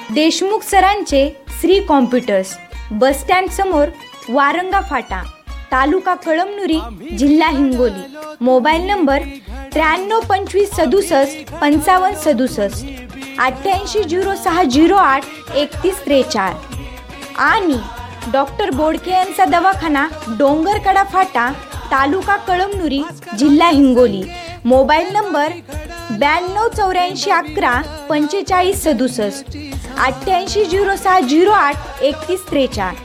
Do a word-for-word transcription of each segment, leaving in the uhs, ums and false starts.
देशमुख सरांचे Shri computers, bus stand समोर, वारंगा फाटा, तालुका कळमनुरी, जिल्हा हिंगोली. मोबाईल नंबर त्र्याण्णव पंचवीस सदुसष्ट पंचावन्न सदुसष्ट, अठ्ठ्याऐंशी झिरो सहा झिरो आठ एकतीस त्रेचाळीस. आणि डॉक्टर बोडके यांचा दवाखाना, डोंगरकडा फाटा, तालुका कळमनुरी, जिल्हा हिंगोली. मोबाईल नंबर ब्याण्णव चौऱ्याऐंशी अकरा पंचेचाळीस सदुसष्ट, अठ्ठ्याऐंशी झिरो सहा झिरो आठ एकतीस त्रेचाळीस.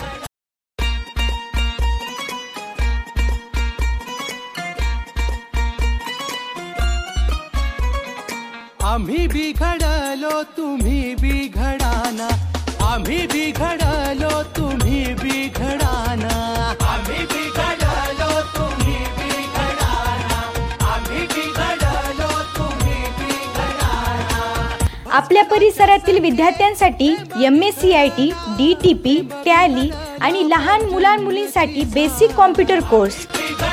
आम्ही बिघडलो तुम्ही बिघडाना, आम्ही बिघडलो तुम्ही बिघडाना, आम्ही बिघडलो तुम्ही बिघडाना, आम्ही बिघडलो तुम्ही बिघडाना. आपल्या परिसरातील विद्यार्थ्यांसाठी M S C I T, D T P, tally आणि लहान मुलां मुलींसाठी बेसिक कॉम्प्युटर कोर्स.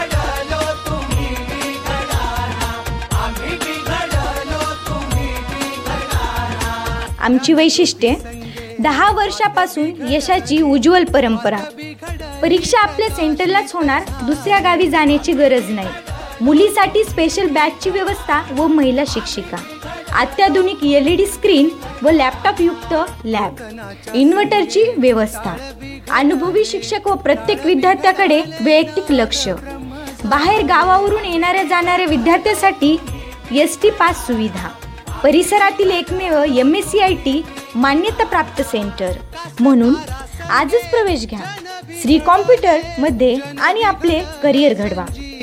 आमची वैशिष्ट्ये: दहा वर्षापासून यशाची उज्ज्वल परंपरा. परीक्षा आपल्या सेंटरलाच होणार, दुसऱ्या गावी जाण्याची गरज नाही. मुलीसाठी स्पेशल बॅचची व्यवस्था व महिला शिक्षिका. अत्याधुनिक एल ई डी स्क्रीन व लॅपटॉप युक्त लॅब. इन्व्हर्टरची व्यवस्था. अनुभवी शिक्षक व प्रत्येक विद्यार्थ्याकडे वैयक्तिक लक्ष. बाहेर गावावरून येणाऱ्या जाणाऱ्या विद्यार्थ्यांसाठी एस टी पास सुविधा. परिसरातील एकमेव M S C I T मान्यताप्राप्त सेंटर. म्हणून आजच प्रवेश घ्या श्री कॉम्प्युटर मध्ये आणि आपले करिअर घडवा.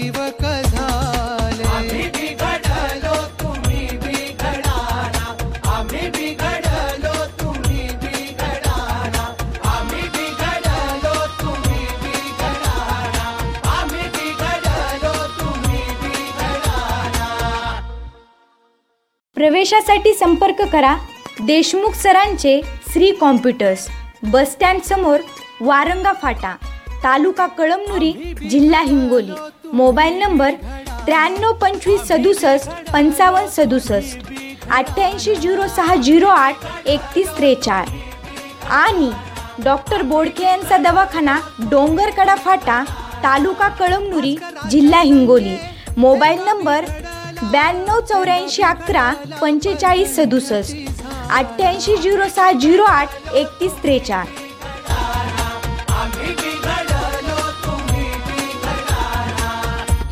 प्रवेशासाठी संपर्क करा देशमुख सरांचे श्री कॉम्प्युटर्स, बस स्टँड समोर, वारंगा फाटा, तालुका कळमनुरी, जिल्हा हिंगोली. मोबाईल नंबर त्र्याण्णव पंचवीस सदुसष्ट पंचावन्न सदुसष्ट, अठ्ठ्याऐंशी झिरो सहा झिरो आठ एकतीस त्रेचाळीस. आणि डॉक्टर बोडके यांचा दवाखाना, डोंगरकडा फाटा, तालुका कळमनुरी, जिल्हा हिंगोली. मोबाईल नंबर ब्याण्णव चौऱ्याऐंशी अकरा पंचेचाळीस सदुसष्ट, अठ्ठ्याऐंशी झिरो सहा झिरो आठ एकतीस त्रेचाळीस.